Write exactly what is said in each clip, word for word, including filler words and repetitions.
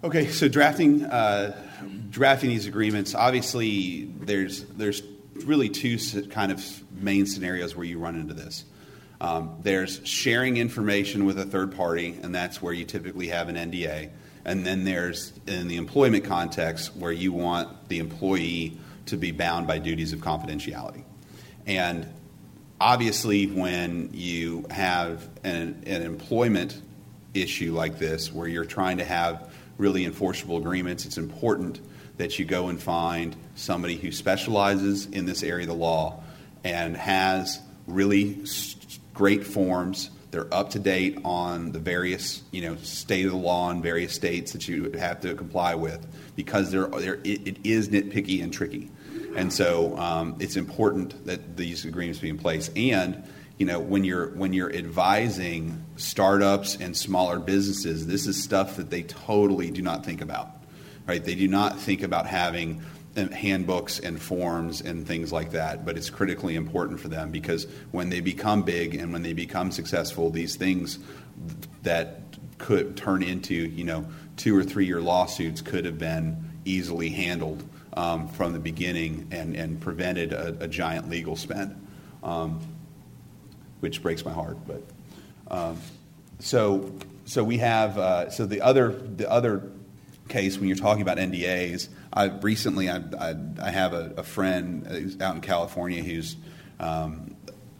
Okay, so drafting uh, drafting these agreements, obviously there's there's really two kind of main scenarios where you run into this. Um, there's sharing information with a third party, and that's where you typically have an N D A. And then there's, in the employment context, where you want the employee to be bound by duties of confidentiality. And obviously, when you have an, an employment issue like this, where you're trying to have really enforceable agreements, it's important that you go and find somebody who specializes in this area of the law and has really great forms. They're up to date on the various, you know, state of the law in various states that you have to comply with, because they're, they're, it, it is nitpicky and tricky. And so um, it's important that these agreements be in place. And you know, when you're when you're advising startups and smaller businesses, this is stuff that they totally do not think about, right? They do not think about having handbooks and forms and things like that, but it's critically important for them, because when they become big and when they become successful, these things that could turn into, you know, two or three year lawsuits could have been easily handled um, from the beginning and, and prevented a, a giant legal spend. Um, which breaks my heart. But um, so so we have uh, so the other the other case, when you're talking about N D As, I recently I I, I have a, a friend who's out in California who's um,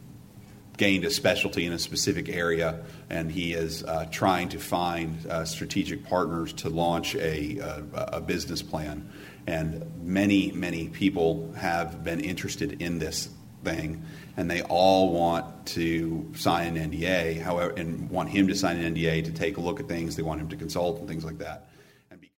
gained a specialty in a specific area, and he is uh, trying to find uh, strategic partners to launch a, a a business plan. And many many people have been interested in this thing, and they all want to sign an N D A, however, and want him to sign an N D A to take a look at things. They want him to consult and things like that.